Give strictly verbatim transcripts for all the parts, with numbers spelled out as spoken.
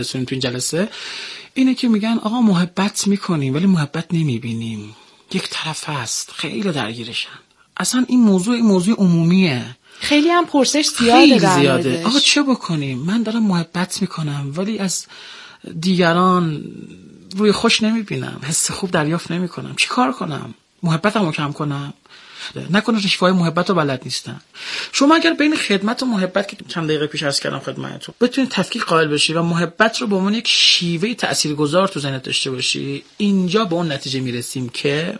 رسونیم تو این جلسه اینه که میگن آقا محبت میکنیم ولی محبت نمیبینیم، یک طرف هست، خیلی درگیرشن. اصلا این موضوع این موضوع عمومیه، خیلی هم پرسش زیاده. خیلی زیاده. آقا چه بکنیم؟ من دارم محبت میکنم ولی از دیگران روی خوش نمیبینم، حس خوب دریافت نمیکنم، چی کار کنم؟ محبتمو کم کنم؟ نکنه رشوه‌های محبت رو بلد نیستن. شما اگر بین خدمت و محبت که چند دقیقه پیش عرض کردم خدمتتون بتونید تفکیک قائل بشی و محبت رو به عنوان یک شیوه تاثیرگذار تو ذهنت داشته باشی، اینجا به اون نتیجه میرسیم که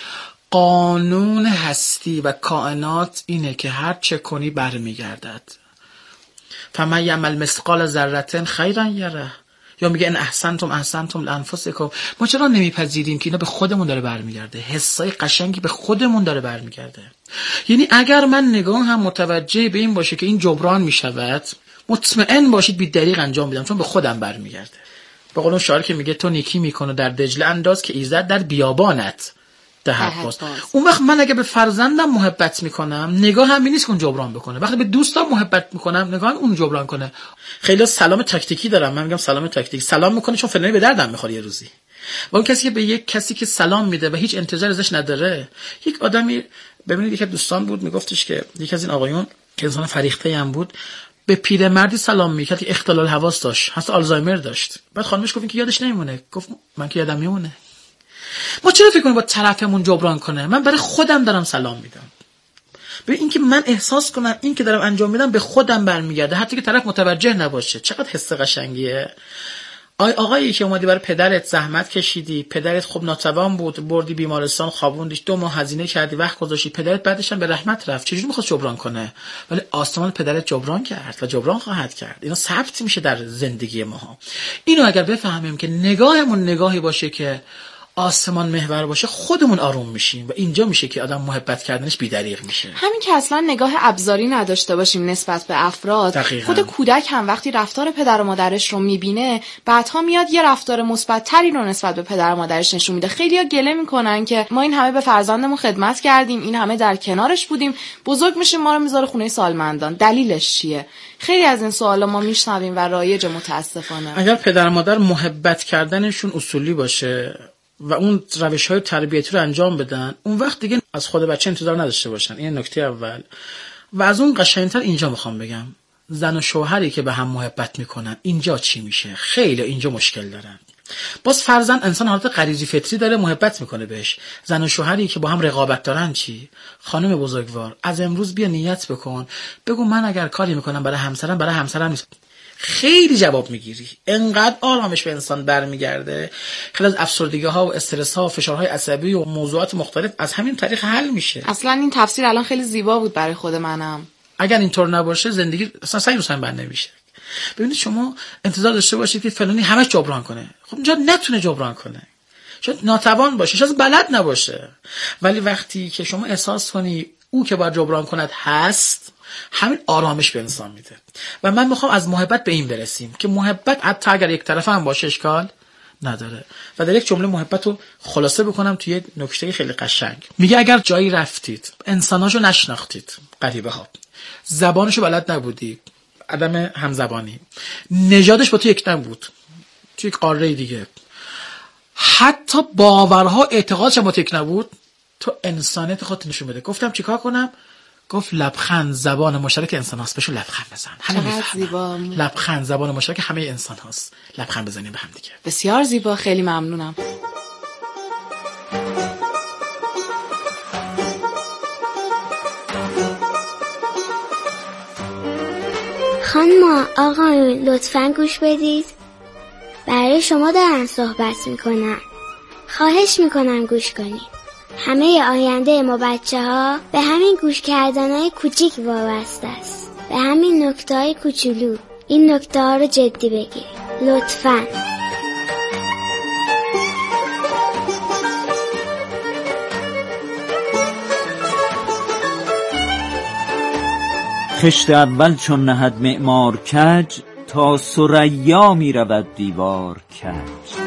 قانون هستی و کائنات اینه که هر چه کنی برمیگردد. فمن یعمل مثقال ذره خیرا یره. یا میگه ان احسنتم احسنتم لانفسکم. ما چرا نمیپذیریم که اینا به خودمون داره برمیگرده؟ حسای قشنگی به خودمون داره برمیگرده. یعنی اگر من نگاه هم متوجه به این باشه که این جبران میشود، مطمئن باشید بی دریغ انجام میدم چون به خودم برمیگرده. به قول اون شاعر که میگه تو نیکی میکنه در دجله انداز که ایزد در بیابانت دهد باز. اون وقت من اگه به فرزندم محبت میکنم نگاه هم نیست که اون جبران بکنه. وقتی به دوستام محبت میکنم نگاه اون جبران کنه. خیلی سلام تاکتیکی دارم، من میگم سلام تاکتیکی، سلام میکنه چون فلانی به دردم میخوره یه روزی. و اون کسی که به یک کسی که سلام میده و هیچ انتظار ازش نداره، یک آدمی ببینید یک دوستان بود میگفتش که یک از این آقایون که انسان فریخته هم بود به پیرمردی سلام میکرد که اختلال حواس داشت، حتی آلزایمر داشت. بعد خانمش گفت که یادش نمیمونه. گفت من که یادم میمونه. ما چرا فکر کنیم با طرفمون جبران کنه؟ من برای خودم دارم سلام میدم. ببین این که من احساس کنم این که دارم انجام میدم به خودم برمیگرده، حتی که طرف متوجه نباشه. چقدر حس قشنگیه. آی آقایی که اومدی برای پدرت زحمت کشیدی، پدرت خوب ناتوان بود، بردی بیمارستان، خوابوندیش، دو ماه هزینه کردی، وقت گذاشتی، پدرت بعدش هم به رحمت رفت. چجوری میخواد جبران کنه؟ ولی آسمان پدرت جبران کرد و جبران خواهد کرد. اینا ثبت میشه در زندگی ما. اینو اگر بفهمیم که نگاهمون نگاهی باشه که آسمان محور باشه، خودمون آروم میشیم و اینجا میشه که آدم محبت کردنش بی‌دریغ میشه. همین که اصلا نگاه ابزاری نداشته باشیم نسبت به افراد. دقیقاً. خود کودک هم وقتی رفتار پدر و مادرش رو میبینه بعدها میاد یه رفتار مثبت تری رو نسبت به پدر و مادرش نشون میده. خیلیا گله میکنن که ما این همه به فرزندمون خدمت کردیم، این همه در کنارش بودیم، بزرگ میشه ما رو میذاره خونه سالمندان. دلیلش چیه؟ خیلی از این سوالا ما میشنویم و رایج متاسفانه. اگر پدر و مادر محبت کردنشون اصولی باشه و اون روش‌های تربیتی رو انجام بدن، اون وقت دیگه از خود بچه انتظار نداشته باشن. این نکته اول. و از اون قشنگتر اینجا میخوام بگم، زن و شوهری که به هم محبت میکنن اینجا چی میشه؟ خیلی اینجا مشکل دارن. باز فرزند انسان حالت غریزی فطری داره، محبت میکنه بهش. زن و شوهری که با هم رقابت دارن چی؟ خانم بزرگوار، از امروز بیا نیت بکن، بگو من اگر کاری میکنم برای همسرم، برای همسرم نیست. خیلی جواب میگیری، انقدر آرامش به انسان برمیگرده. خیلی از افسردگی ها و استرس ها و فشارهای عصبی و موضوعات مختلف از همین طریق حل میشه. اصلا این تفسیر الان خیلی زیبا بود برای خود منم. اگر اینطور نباشه زندگی اصلا سعی روسن بند نمیشه. ببینید شما انتظار داشته باشید که فلانی همش جبران کنه، خب اینجا نتونه جبران کنه، شاید ناتوان باشه، شاید بلد نباشه. ولی وقتی که شما احساس کنی او که باید جبران کند هست، همین آرامش به انسان میده. و من میخوام از محبت به این برسیم که محبت حتی اگر یک طرفه هم باشه اشکال نداره. و در یک جمله محبت رو خلاصه بکنم توی یک نکته خیلی قشنگ. میگه اگر جایی رفتید انساناشو نشناختید، غریبه ها، زبانشو بلد نبودید، عدم همزبانی، نژادش با تو یک دم بود، توی یک قاره دیگه، حتی باورها اعتقادش با تو یک نبود، تو انسانیت خودت نشون بده. گفتم چیکار کنم؟ گفت لبخند زبان مشترک انسان هاست، بهشون لبخند بزن. همه میفهمن. لبخند زبان مشترک همه انسان هاست، لبخند بزنیم به هم دیگه. بسیار زیبا، خیلی ممنونم. خانم آقایون لطفاً گوش بدید، برای شما دارن صحبت میکنن، خواهش میکنم گوش کنید. همه آینده ما بچه ها به همین گوش کردن های کوچیک وابسته است، به همین نکته های کوچولو. این نکته ها رو جدی بگیرید لطفاً. خشت اول چون نهد معمار کج، تا ثریا می رود دیوار کج.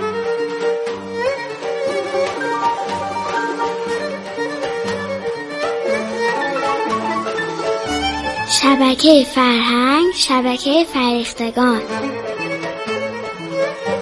شبکه فرهنگ، شبکه فریختگان.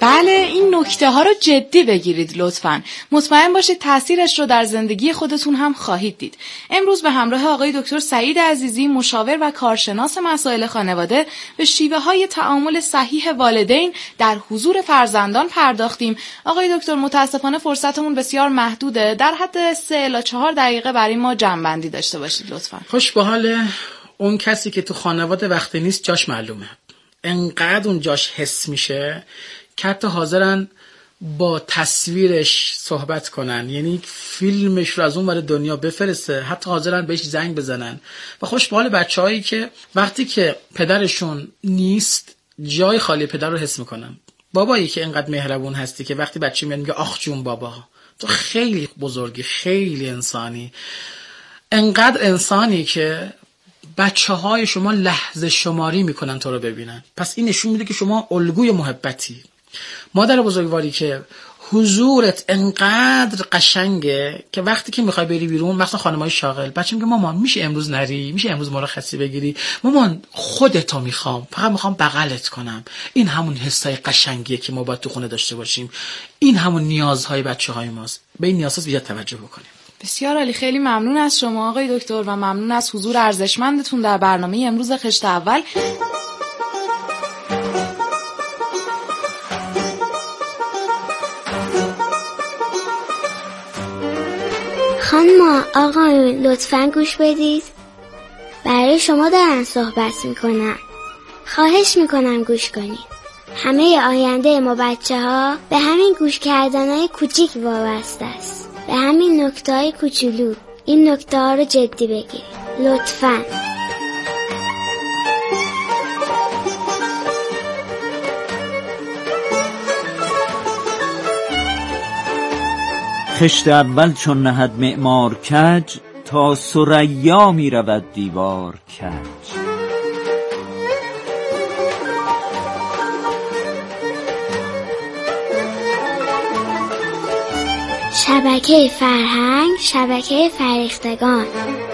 بله، این نکته ها رو جدی بگیرید لطفاً. مطمئن باشید تاثیرش رو در زندگی خودتون هم خواهید دید. امروز به همراه آقای دکتر سعید عزیزی، مشاور و کارشناس مسائل خانواده، به شیوه های تعامل صحیح والدین در حضور فرزندان پرداختیم. آقای دکتر متاسفانه فرصتمون بسیار محدوده. در حد سه الی چهار دقیقه برای ما جمع‌بندی داشته باشید لطفاً. خوش به حال اون کسی که تو خانواده وقتی نیست جاش معلومه. انقدر اون جاش حس میشه که حتی حاضرن با تصویرش صحبت کنن، یعنی فیلمش رو از اون ور دنیا بفرسته، حتی حاضرن بهش زنگ بزنن. و خوش به حال بچه‌هایی که وقتی که پدرشون نیست جای خالی پدر رو حس میکنن. بابایی که اینقدر مهربون هستی که وقتی بچه میاد میگه آخ جون بابا تو خیلی بزرگی، خیلی انسانی، انقدر انسانی که بچه های شما لحظه شماری میکنن تو رو ببینن. پس این نشون میده که شما الگوی محبتی. مادر بزرگواری که حضورت انقدر قشنگه که وقتی که میخوای بری بیرون، مثلا خانمای شاغل، بچه میگه مامان میشه امروز نری، میشه امروز مرخصی بگیری، مامان خودتو میخوام، فقط میخوام بغلت کنم. این همون حسای قشنگیه که ما باید تو خونه داشته باشیم. این همون نیازهای بچه‌های ماست. به این نیازها بیشتر توجه بکنیم. بسیار عالی، خیلی ممنون از شما آقای دکتر و ممنون از حضور ارزشمندتون در برنامه امروز خشت اول. خانم آقایون لطفاً گوش بدید. برای شما دارن صحبت میکنن. خواهش میکنم گوش کنید. همه آینده ما بچه ها به همین گوش کردن های کوچیک وابسته است. به همین نکته های کوچولو. این نکته ها رو جدی بگیرید لطفاً. خشت اول چون نهد معمار کج، تا ثریا می رود دیوار کج. شبکه فرهنگ، شبکه فرهیختگان.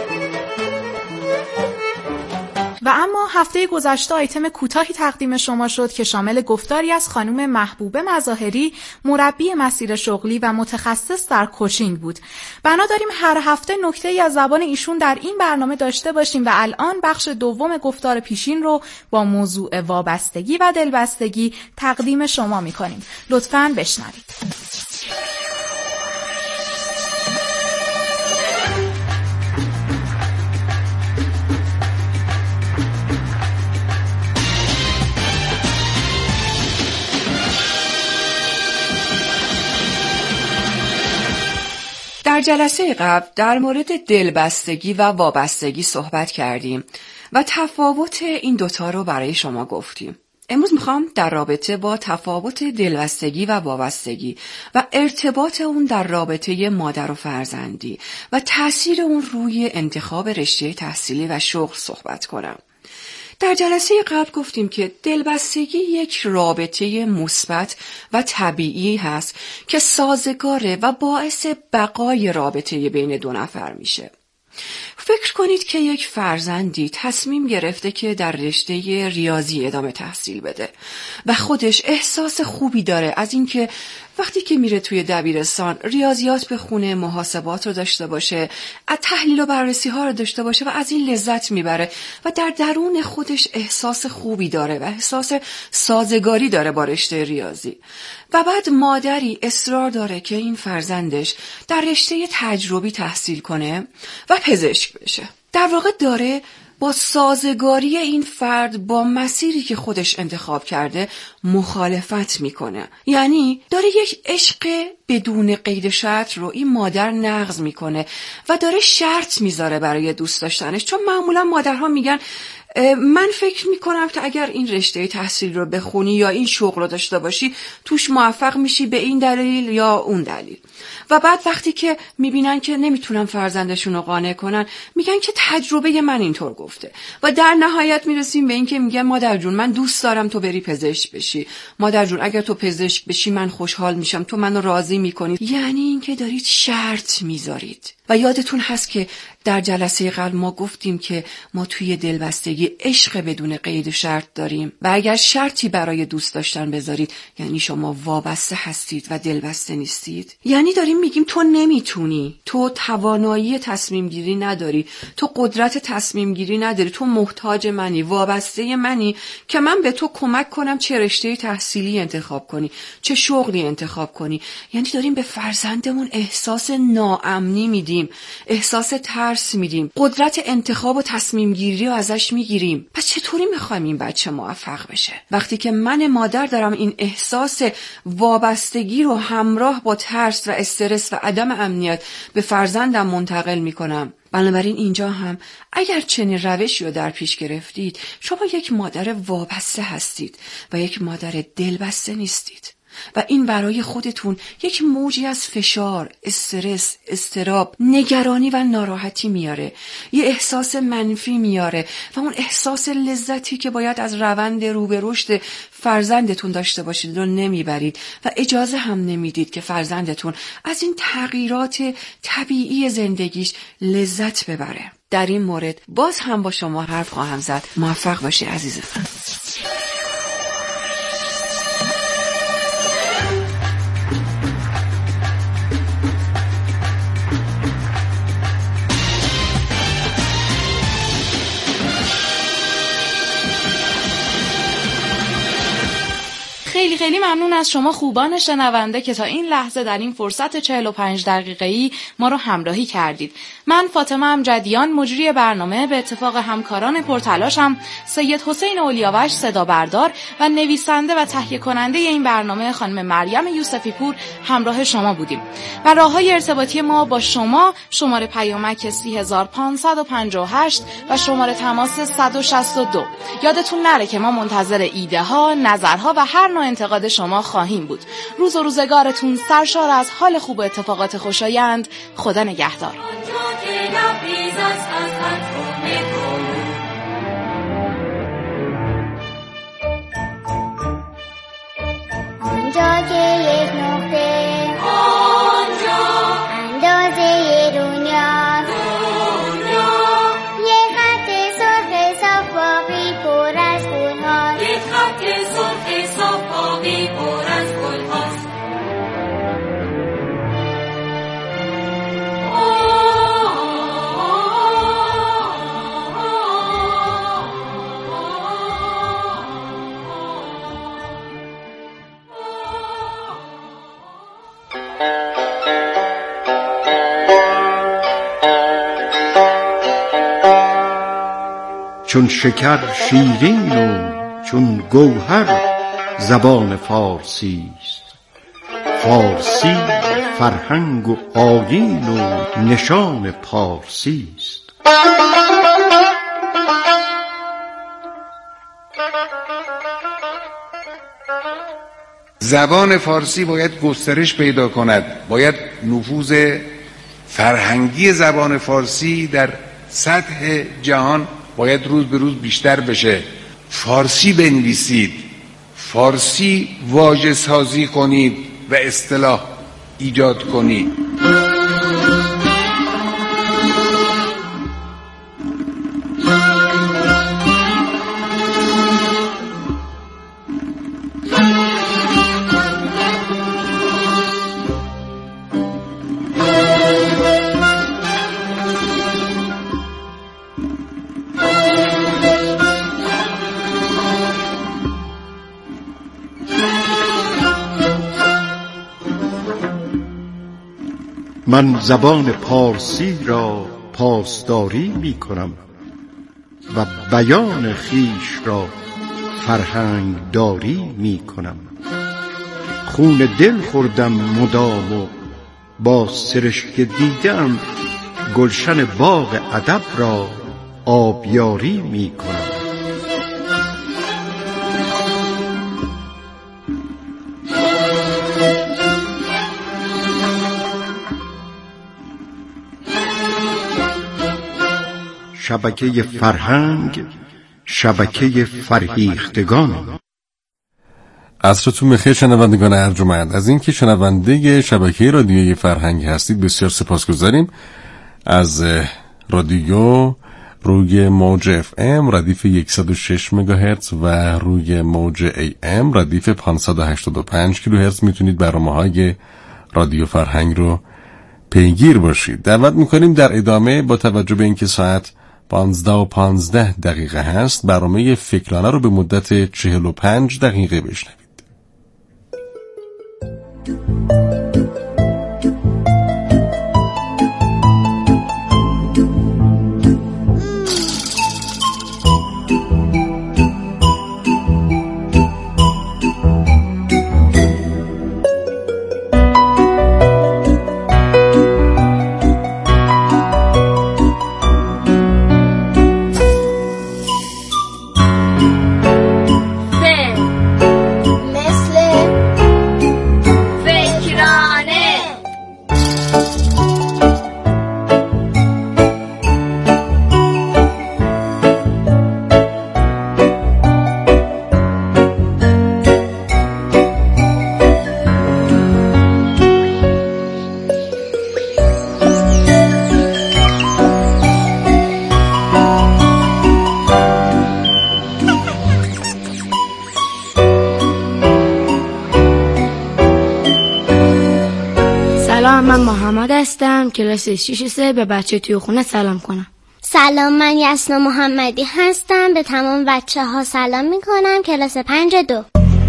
و اما هفته گذشته آیتم کوتاهی تقدیم شما شد که شامل گفتاری از خانم محبوبه مظاهری، مربی مسیر شغلی و متخصص در کوچینگ بود. بنا داریم هر هفته نکته‌ای از زبان ایشون در این برنامه داشته باشیم و الان بخش دوم گفتار پیشین رو با موضوع وابستگی و دلبستگی تقدیم شما می‌کنیم. لطفاً بشنوید. در جلسه قبل در مورد دلبستگی و وابستگی صحبت کردیم و تفاوت این دوتا رو برای شما گفتیم. امروز میخوام در رابطه با تفاوت دلبستگی و وابستگی و ارتباط اون در رابطه مادر و فرزندی و تأثیر اون روی انتخاب رشته تحصیلی و شغل صحبت کنم. در جلسه قبل گفتیم که دلبستگی یک رابطه مثبت و طبیعی هست که سازگاره و باعث بقای رابطه بین دو نفر میشه. فکر کنید که یک فرزندی تصمیم گرفته که در رشته ریاضی ادامه تحصیل بده و خودش احساس خوبی داره از اینکه وقتی که میره توی دبیرستان ریاضیات بخونه، محاسبات رو داشته باشه، از تحلیل و بررسی ها رو داشته باشه و از این لذت میبره و در درون خودش احساس خوبی داره و احساس سازگاری داره با رشته ریاضی. و بعد مادری اصرار داره که این فرزندش در رشته تجربی تحصیل کنه و پزشک بشه. در واقع داره با سازگاری این فرد با مسیری که خودش انتخاب کرده مخالفت میکنه. یعنی داره یک عشق بدون قید شرط رو این مادر نقض میکنه و داره شرط میذاره برای دوست داشتنش. چون معمولا مادرها میگن من فکر میکنم که اگر این رشته تحصیل رو بخونی یا این شغل رو داشته باشی توش موفق میشی به این دلیل یا اون دلیل. و بعد وقتی که میبینن که نمیتونن فرزندشون رو قانع کنن میگن که تجربه من اینطور گفته و در نهایت میرسیم به این که میگن مادر جون من دوست دارم تو بری پزشک بشی، مادر جون اگر تو پزشک بشی من خوشحال میشم، تو منو راضی میکنی. یعنی این که دارید شرط میذارید و یادتون هست که در جلسه قبل ما گفتیم که ما توی دلبستگی عشق بدون قید شرط داریم و اگر شرطی برای دوست داشتن بذارید یعنی شما وابسته هستید و دلبسته نیستید. یعنی داریم میگیم تو نمیتونی، تو توانایی تصمیم گیری نداری، تو قدرت تصمیم گیری نداری، تو محتاج منی، وابسته منی که من به تو کمک کنم چه رشته تحصیلی انتخاب کنی، چه شغلی انتخاب کنی. یعنی داریم به فرزندمون احساس ناامنی میدیم، احساس ترس میدیم، قدرت انتخاب و تصمیم گیری رو ازش میگیریم. پس چطوری میخوایم این بچه موفق بشه وقتی که من مادر دارم این احساس وابستگی رو همراه با ترس و استرس و عدم امنیت به فرزندم منتقل میکنم؟ بنابراین اینجا هم اگر چنین روشی رو در پیش گرفتید، شما یک مادر وابسته هستید و یک مادر دلبسته نیستید و این برای خودتون یک موجی از فشار، استرس، اضطراب، نگرانی و ناراحتی میاره، یه احساس منفی میاره و اون احساس لذتی که باید از روند رو به رشد فرزندتون داشته باشید رو نمیبرید و اجازه هم نمیدید که فرزندتون از این تغییرات طبیعی زندگیش لذت ببره. در این مورد باز هم با شما حرف خواهم زد. موفق باشی عزیزم. خیلی خیلی ممنون از شما خوبان شنونده که تا این لحظه در این فرصت چهل و پنج دقیقه‌ای ما رو همراهی کردید. من فاطمه امجدیان مجری برنامه به اتفاق همکاران پرتلاشم سید حسین اولیاوش صدا بردار و نویسنده و تهیه کننده این برنامه خانم مریم یوسفی پور همراه شما بودیم. و راه‌های ارتباطی ما با شما شماره پیامک سه هزار و پانصد و پنجاه و هشت و شماره تماس صد و شصت و دو. یادتون نره که ما منتظر ایده ها، نظرها و هر نوع انتقاد شما خواهیم بود. روز و روزگارتون سرشار از حال خوب و اتفاقات خوشایند. خدا نگهدار. آنجا که یک نقطه آنجا اندازه دنیا دنیا یک خط سرخ صاف باقی پر از گل‌هاست یک خط سرخ صاف باقی پر از گل‌هاست چون شکر شیرین و چون گوهر زبان فارسی است. فارسی فرهنگ و آیین و نشان پارسی است. زبان فارسی باید گسترش پیدا کند، باید نفوذ فرهنگی زبان فارسی در سطح جهان باید روز به روز بیشتر بشه. فارسی بنویسید، فارسی واژه سازی کنید و اصطلاح ایجاد کنید. من زبان پارسی را پاسداری می کنم و بیان خیش را فرهنگ داری می کنم. خون دل خوردم مدام و با سرشک دیدم گلشن باغ ادب را آبیاری می کنم. شبکه فرهنگ، شبکه فرهیختگان. عصرتون بخیر شنوندگان ارجمند. از اینکه شنونده شبکه رادیویی فرهنگ هستید بسیار سپاسگزاریم. از رادیو روی موج اف ام ردیف صد و شش مگاهرتز و روی موج ای ام ردیف پانصد و هشتاد و پنج کیلوهرتز میتونید برنامه‌های رادیو فرهنگ رو پیگیر باشید. دعوت میکنیم در ادامه با توجه به اینکه ساعت پانزده و پانزده دقیقه هست برنامه فکرانه رو به مدت چهل و پنج دقیقه بشنوید. من محمد هستم، کلاس شش سه. به بچه توی خونه سلام کنم. سلام، من یسنا محمدی هستم، به تمام بچه ها سلام می کنم. کلاس پنج دو.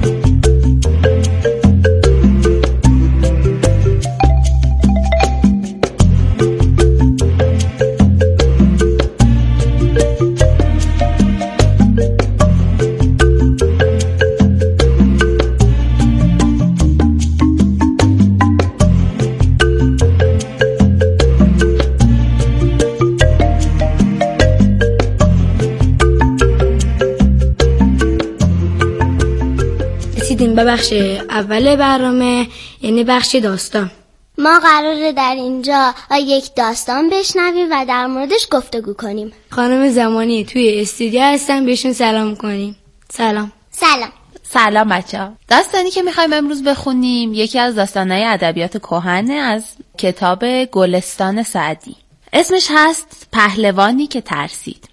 به بخش اول برنامه، یعنی بخش داستان. ما قراره در اینجا یک داستان بشنویم و در موردش گفتگو کنیم. خانم زمانی توی استودیو هستن، بهشون سلام کنیم. سلام. سلام. سلام بچه‌ها. داستانی که می‌خوایم امروز بخونیم یکی از داستان‌های ادبیات کهن از کتاب گلستان سعدی. اسمش هست پهلوانی که ترسید.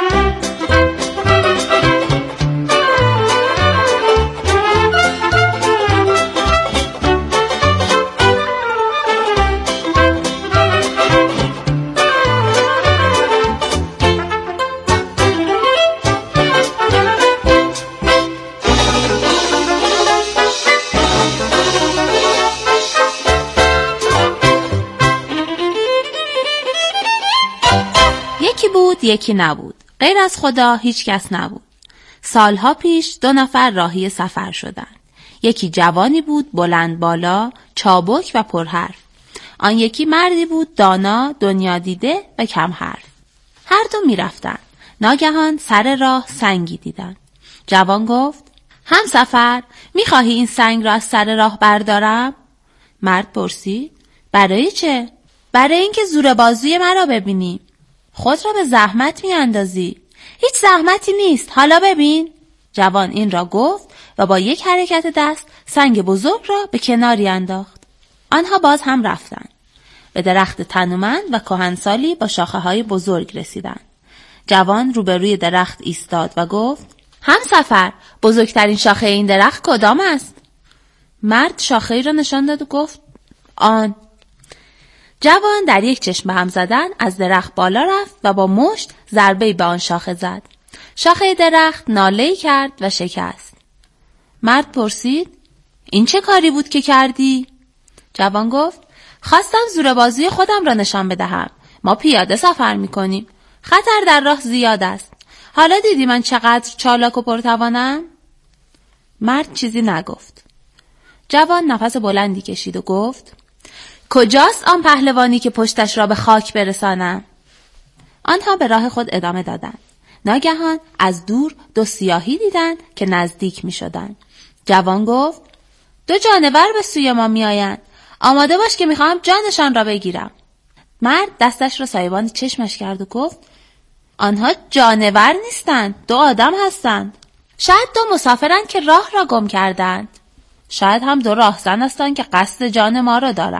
یکی نبود، غیر از خدا هیچ کس نبود. سالها پیش دو نفر راهی سفر شدند. یکی جوانی بود بلند بالا، چابک و پرحرف. آن یکی مردی بود دانا، دنیا دیده و کم حرف. هر دو می رفتن. ناگهان سر راه سنگی دیدن. جوان گفت: همسفر، می خواهی این سنگ را از سر راه بردارم؟ مرد پرسید: برای چه؟ برای اینکه زور بازوی مرا ببینی. خود را به زحمت می اندازی. هیچ زحمتی نیست، حالا ببین. جوان این را گفت و با یک حرکت دست سنگ بزرگ را به کناری انداخت. آنها باز هم رفتند. به درخت تنومند و کهنسالی با شاخه های بزرگ رسیدند. جوان روبروی درخت ایستاد و گفت: همسفر، بزرگترین شاخه این درخت کدام است؟ مرد شاخه‌ای را نشان داد و گفت: آن. جوان در یک چشم به هم زدن از درخت بالا رفت و با مشت ضربه‌ای به آن شاخه زد. شاخه درخت ناله‌ای کرد و شکست. مرد پرسید: این چه کاری بود که کردی؟ جوان گفت: خواستم زور بازوی خودم را نشان بدهم. ما پیاده سفر می‌کنیم. خطر در راه زیاد است. حالا دیدی من چقدر چالاک و پرتوانم؟ مرد چیزی نگفت. جوان نفس بلندی کشید و گفت: کجاست آن پهلوانی که پشتش را به خاک برسانم؟ آنها به راه خود ادامه دادند. ناگهان از دور دو سیاهی دیدند که نزدیک می شدند. جوان گفت: دو جانور به سوی ما می آیند. آماده باش که می خواهم جانشان را بگیرم. مرد دستش را سایبان چشمش کرد و گفت: آنها جانور نیستند، دو آدم هستند. شاید دو مسافرند که راه را گم کردند. شاید هم دو راهزن هستند که قصد جان ما را دارند.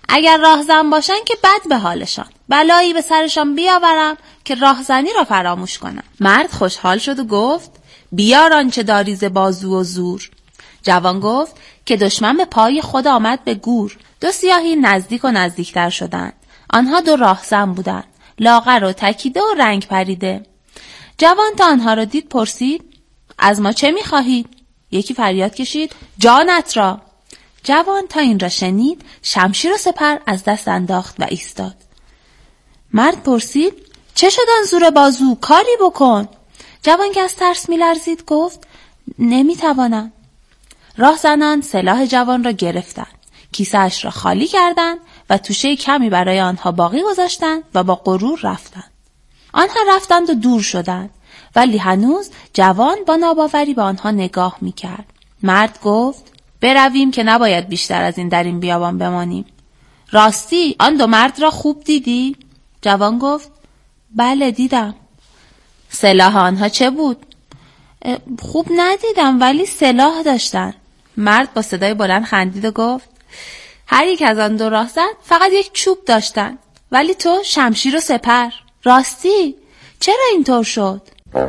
اگر راهزن باشن که بد به حالشان، بلایی به سرشان بیاورم که راهزنی را فراموش کنم. مرد خوشحال شد و گفت بیار آنچه داری ز بازو و زور. جوان گفت که دشمن به پای خود آمد به گور. دو سیاهی نزدیک و نزدیکتر شدند. آنها دو راهزن بودند، لاغر و تکیده و رنگ پریده. جوان تا آنها را دید پرسید از ما چه می‌خواهید؟ یکی فریاد کشید جانت را. جوان تا این را شنید شمشیر و سپر از دست انداخت و ایستاد. مرد پرسید چه شد آن زور بازو؟ کاری بکن. جوان که از ترس می‌لرزید گفت نمی‌توانم. راهزنان سلاح جوان را گرفتند، کیسه‌اش را خالی کردند و توشه کمی برای آنها باقی گذاشتند و با غرور رفتند. آنها رفتند و دور شدند، ولی هنوز جوان با ناباوری به آنها نگاه می‌کرد. مرد گفت برویم که نباید بیشتر از این در این بیابان بمانیم. راستی آن دو مرد را خوب دیدی؟ جوان گفت بله دیدم. سلاح آنها چه بود؟ خوب ندیدم ولی سلاح داشتن. مرد با صدای بلند خندید و گفت هر یک از آن دو راهزن فقط یک چوب داشتن، ولی تو شمشیر و سپر. راستی چرا اینطور شد؟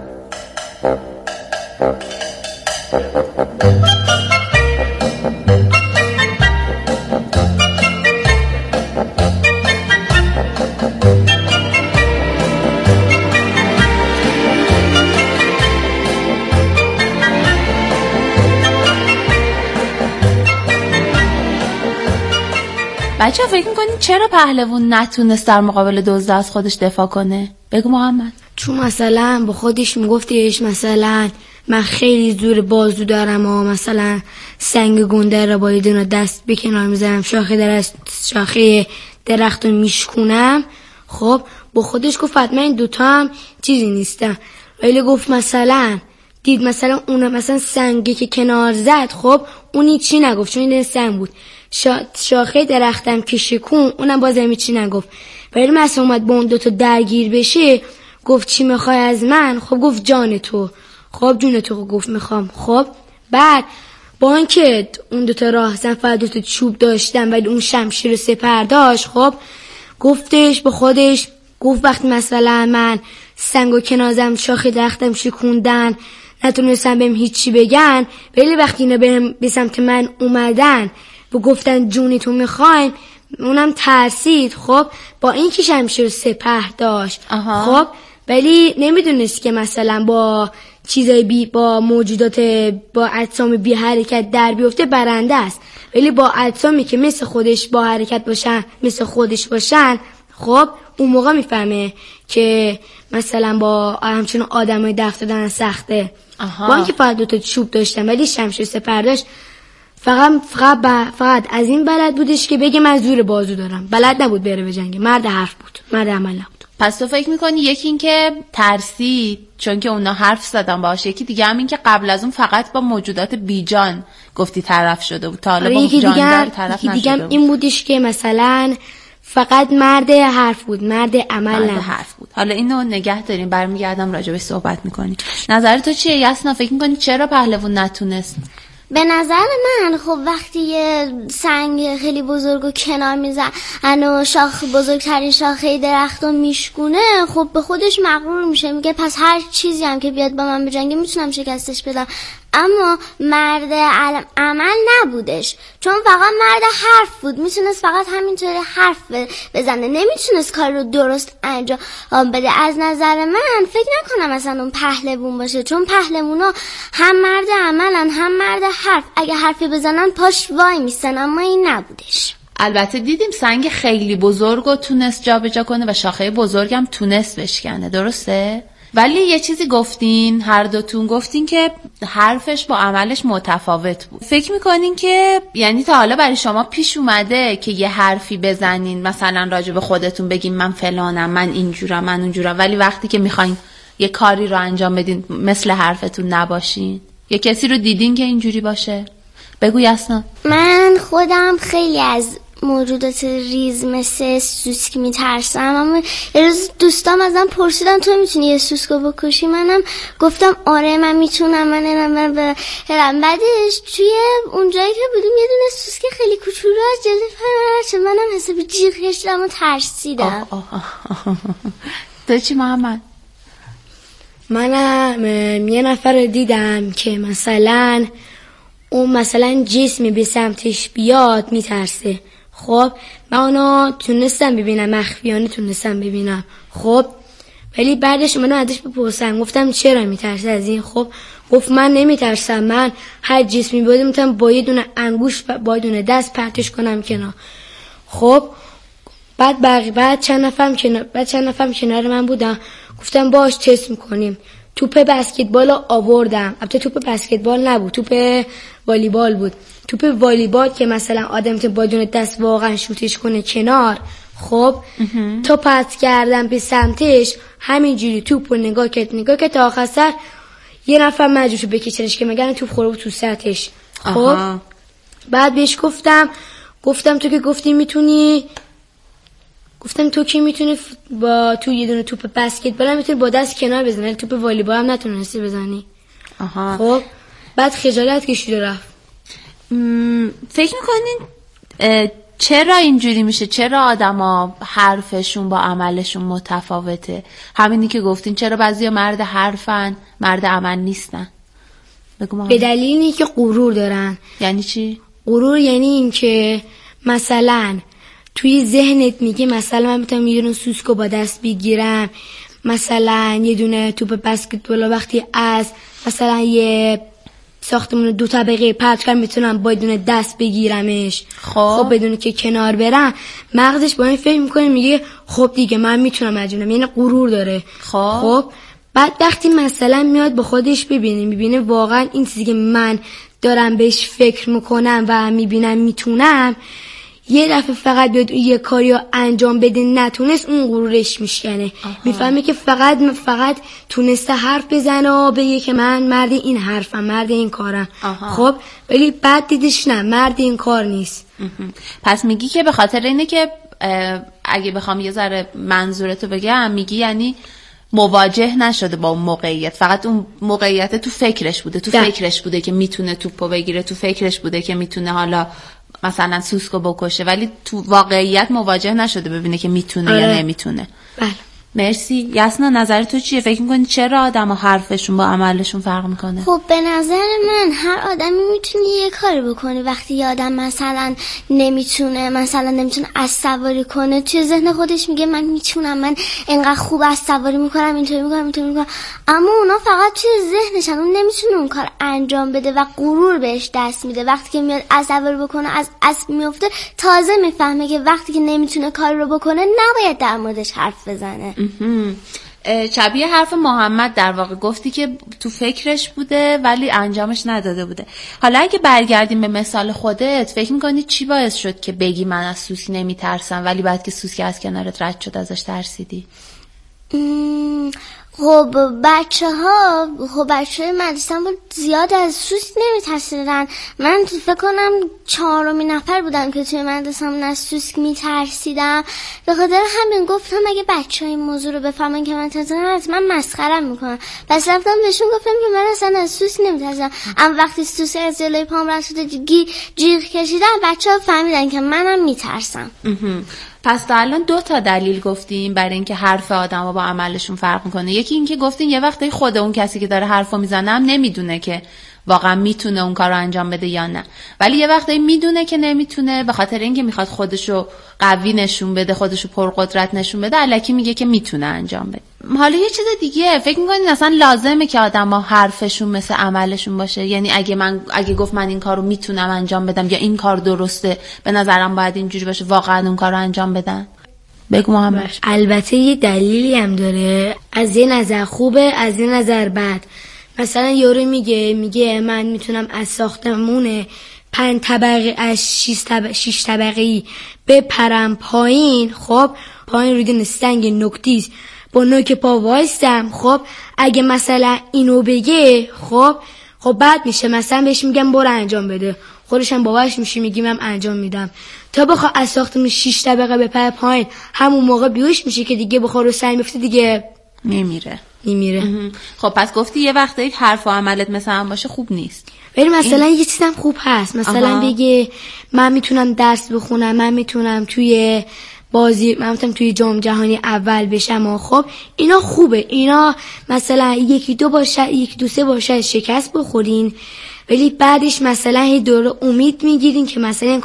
بچه ها فکر میکنید چرا پهلوان نتونست در مقابل دزد از خودش دفاع کنه؟ بگو محمد. چون مثلا با خودش میگفتش مثلا من خیلی زور بازو دارم و مثلا سنگ گنده را با یه دونه دست به کنار میذارم، شاخه درست شاخه درخت رو میشکونم. خب با خودش گفت حتما این دوتا هم چیزی نیستن، ولی گفت مثلا دید مثلا اون مثلا سنگی که کنار زد، خب اونی چی نگفت چون این سنگ بود. شا... شاخه درختم که شکون اونم باز همی چی نگفت، ولی مثلا اومد با اون دوتا درگیر بشه گفت چی میخوای از من؟ خب گفت جان تو. خب جون تو گفت میخوام. خب بعد با اینکه اون دوتا راهزن فقط دوتا چوب داشتن ولی اون شمشیر و سپر داشت، خب گفتش به خودش گفت وقتی مثلا من سنگو کنازم شاخه درختم شکوندن نتونستم بهم هیچی بگن، ولی وقتی اینا بهم به سمت من اومدن و گفتن جونی تو میخوایم، اونم ترسید. خب با این که شمشیر سپر داشت، خب ولی نمیدونست که مثلا با چیزای بی با موجودات با اجسام بی حرکت در بیفته برنده است، ولی با اجسامی که مثل خودش با حرکت باشن مثل خودش باشن، خب اون موقع میفهمه که مثلا با همچنان آدمای دفع دادن سخته. آها. با اینکه فقط دوتا چوب داشتن ولی شمشیر سپر داشت، فقط فقط فقط از این بلد بودش که بگه من زور بازو دارم، بلد نبود بره به جنگ. مرد حرف بود، مرد عمل نبود. پس تو فکر میکنی یکی این که ترسید چون که اونا حرف زدن باهاش، یکی دیگه هم این که قبل از اون فقط با موجودات بیجان گفتی طرف شده بود، تا حالا با جاندار طرف نشده دیگه بود. این بودش که مثلا فقط مرد حرف بود، مرد عمل نه. حرف بود. حالا اینو نگه داریم، برمیگردم راجعش صحبت میکنیم. نظر تو چیه یسنا؟ فکر میکنی چرا پهلوان نتونست؟ به نظر من خب وقتی یه سنگ خیلی بزرگ و کنار میزنن و شاخ بزرگترین شاخه درخت رو میشکونه، خب به خودش مغرور میشه، میگه پس هر چیزی هم که بیاد با من بجنگه میتونم شکستش بدم. اما مرد عمل نبودش، چون فقط مرد حرف بود، میتونست فقط همینطوری حرف بزنه، نمیتونست کار رو درست انجام بده. از نظر من فکر نکنم اصلا اون پهلوون باشه، چون پهلوونا هم مرد عملن هم مرد حرف، اگه حرفی بزنن پاش وای میستن، اما این نبودش. البته دیدیم سنگ خیلی بزرگ رو تونست جا به جا کنه و شاخه بزرگم تونست بشکنه، درسته؟ ولی یه چیزی گفتین، هر دوتون گفتین که حرفش با عملش متفاوت بود. فکر میکنین که یعنی تا حالا برای شما پیش اومده که یه حرفی بزنین مثلا راجع به خودتون بگین من فلانم، من اینجورم، من اونجورم، ولی وقتی که میخواین یه کاری رو انجام بدین مثل حرفتون نباشین؟ یه کسی رو دیدین که اینجوری باشه؟ بگو یسنا. من خودم خیلی از موجودات ریز مثل سوسک میترسم. اما یه روز دوستام ازم پرسیدن تو میتونی یه سوسکو بکشی؟ منم گفتم آره من میتونم، من من برم. بعدش توی اونجایی که بودیم یه دونه سوسک خیلی کوچولو از جلوی پرش، منم حسابی جیغ کشیدم و ترسیدم. تو چی محمد؟ منم یه نفر رو دیدم که مثلا اون مثلا جسمی به سمتش بیاد میترسه. خب من اونو تونستم ببینم، مخفیانه تونستم ببینم. خب ولی بعدش منو ازش بپرسم، گفتم چرا میترسه از این؟ خب گفت من نمیترسم، من هر جسمی بیاد میتونم با یه دونه انگوش با یه دونه دست پرتش کنم کنار. خب بعد بقیه بعد چند نفرم کنار بعد چند نفرم کنار من بودن، گفتم باش تست میکنیم. توپ بسکتبال آوردم، البته توپ بسکتبال نبود، توپ والیبال بود. توپ والیبال که مثلا آدم که با دونه دست واقعا شوتش کنه کنار. خب تا پس کردم به سمتش، همینجوری توپو نگاه کرد نگاه کرد تا آخر سر یه نفر مجبور شد بکشنش که مگه توپ خورد تو سرش. خب بعد بهش گفتم گفتم تو که گفتی میتونی گفتم تو کی میتونی با تو یه دونه توپ بسکتبال هم میتونی با دست کنار بزنی، توپ والیبال هم نتونستی بزنی. آها. خب بعد خجالت کشید و رفت. فکر میکنین چرا اینجوری میشه؟ چرا آدما حرفشون با عملشون متفاوته؟ همینی که گفتین چرا بعضیا مرد حرفن مرد عمل نیستن؟ بگو ما. به دلیل اینکه غرور دارن. یعنی چی؟ غرور یعنی این که مثلا توی ذهنت میگه مثلا من میتونم یه دونه سوسکو با دست بگیرم، مثلا یه دونه توپ بسکتبال وقتی از مثلا یه ساختمون دو طبقه پرت کنم میتونم با یه دونه دست بگیرمش. خب, خب بدون که کنار برم مغزش با این فکر میکنه میگه خب دیگه من میتونم انجام، یعنی غرور داره. خب خب بعد وقتی مثلا میاد با خودش ببینه میبینه واقعا این چیزی که من دارم بهش فکر میکنم و میبینم میتونم، یه دفعه فقط بیاد یه کاری رو انجام بده نتونست، اون غرورش میشکنه. میفهمه که فقط فقط تونسته حرف بزنه و بگه که من مرد این حرفم، مرد این کارم. آها. خب ولی بعد دیدش نه، مرد این کار نیست. پس میگی که به خاطر اینه که اگه بخوام یه ذره منظورتو بگم، میگی یعنی مواجه نشده با اون موقعیت، فقط اون موقعیت تو فکرش بوده، تو ده. فکرش بوده که میتونه توپو بگیره، تو فکرش بوده که میتونه حالا مثلا سوسکو بکشه، ولی تو واقعیت مواجه نشده ببینه که میتونه آره. یا نمیتونه. بله. مرسی. یسنا نظر تو چیه؟ فکر میکنی چرا آدم ها حرفشون با عملشون فرق میکنه؟ خب به نظر من هر آدمی میتونه یه کاری بکنه. وقتی یه آدم مثلا نمیتونه مثلا نمیتونه از سواری کنه، توی ذهن خودش میگه من میتونم، من انقدر خوب از سواری میکنم، اینطوری میکنم اینطوری میکنم، اما اونا فقط توی ذهنشن، اون نمیتونه اون کار انجام بده و غرور بهش دست میده. وقتی که میاد از سواری بکنه از اسب میفته، تازه میفهمه که وقتی که نمیتونه کار رو بکنه نباید در موردش حرف بزنه. شبیه حرف محمد در واقع، گفتی که تو فکرش بوده ولی انجامش نداده بوده. حالا اگه برگردیم به مثال خودت، فکر میکنی چی باعث شد که بگی من از سوسک نمیترسم ولی بعد که سوسک از کنارت رد شد ازش ترسیدی؟ خب بچه ها خب بچه های مدرسه بود زیاد از سوسک نمیترسیدن. من فکر کنم چهارمین نفر بودم که توی مدرسه من از سوسک میترسیدم. به خاطر همین گفتم اگه بچه های موضوع رو بفهمن که من ترسیدم من مسخرم میکنم. بس رفتم بهشون گفتم که من اصلا از سوسک نمیترسیدم. اما وقتی سوسک از جلوی پام رد شده جیغ کشیدم، بچه ها فهمیدن که منم میترسم. پس تا الان دو تا دلیل گفتیم برای اینکه حرف آدم‌ها با عملشون فرق میکنه. یکی اینکه گفتین یه وقتی خود اون کسی که داره حرفو میزنه هم نمیدونه که واقعا میتونه اون کارو انجام بده یا نه، ولی یه وقتی میدونه که نمیتونه، به خاطر اینکه میخواد خودشو قوی نشون بده، خودشو پرقدرت نشون بده، الکی میگه که میتونه انجام بده. حالا یه چیز دیگه، فکر میکنین اصلا لازمه که آدما حرفشون مثل عملشون باشه؟ یعنی اگه من اگه گفت من این کارو میتونم انجام بدم یا این کار درسته، به نظرم باید اینجوری باشه، واقعا اون کارو انجام بدن؟ بگو محمد. البته یه دلیلی هم داره، از یه نظر خوبه، از یه نظر بد. مثلا یارو میگه میگه من میتونم از ساختمون پنج طبقه از شش طبقه شش طبقه‌ای بپرم پایین. خب پایین روی سنگ نوکتیز با نوک پا وایستم. خب اگه مثلا اینو بگه، خب خب بعد میشه مثلا بهش میگم برو انجام بده. خودش هم باورش میشه میگیم هم انجام میدم. تا بخواد از ساختمون شش طبقه بپره پایین همون موقع بیهوش میشه که دیگه بخواد رو سر میفته دیگه میمیره میمیره. خب پس گفتی یه وقتایی حرف و عملت مثل هم باشه خوب نیست. ولی مثلا این... یه چیزم خوب هست، مثلا بگه من میتونم درس بخونم، من میتونم توی بازی من میتونم توی جام جهانی اول بشم و خب اینا خوبه. اینا مثلا یکی دو باشه یکی دو سه باشه شکست بخورین ولی بعدش مثلا هی دوره امید میگیرین که مثلا